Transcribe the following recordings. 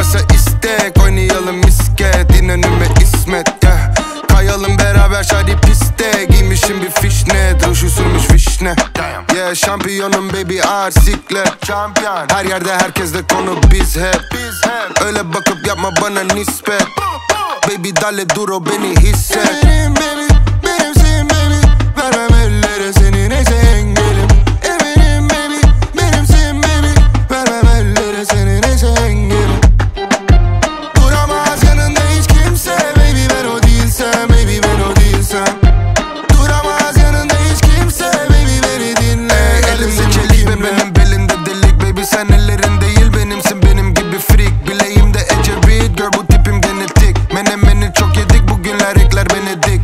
varsa istek, oynayalım misket, in önüme İsmet, yeah. Kayalım beraber şadi piste, giymişim bir fişnet, ruju sürmüş fişne, yeah. Şampiyonum baby ağır siklet, şampiyon. Her yerde herkesle konu biz hep. Öyle bakıp yapma bana nispet, baby dale duro beni hisset. Eminim baby, benimsin baby, vermem ellere seni neyse engelim. Eminim baby, benimsin baby, vermem ellere seni neyse engelim. Duramaz yanında hiç kimse baby, ben o değilsem baby, ben o değilsem. Duramaz yanında hiç kimse baby, beni dinle. Elimde çelik ve benim belinde delik, baby sen ellerin değil benimsin, benim gibi freak. Bileğimde Ecevit, girl bu tipim genetik. Menemeni çok yedik bugünler, ekler beni dik.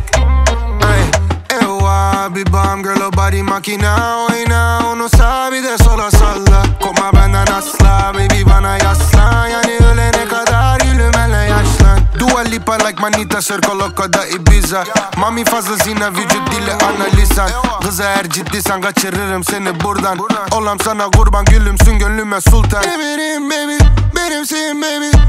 Bir bam girl o body makina, oyna onu sağa bir de sola salla. Kopma benden asla baby, bana yaslan. Yani ölene kadar gülümenle yaşlan. Dua Lipa like manita, circo loco da Ibiza. Mami fazla zina, vücut dili analizan. Kıza eğer ciddiysen kaçırırım seni buradan. Olam sana kurban, gülümsün gönlüme sultan. Eminim baby, benimsin baby,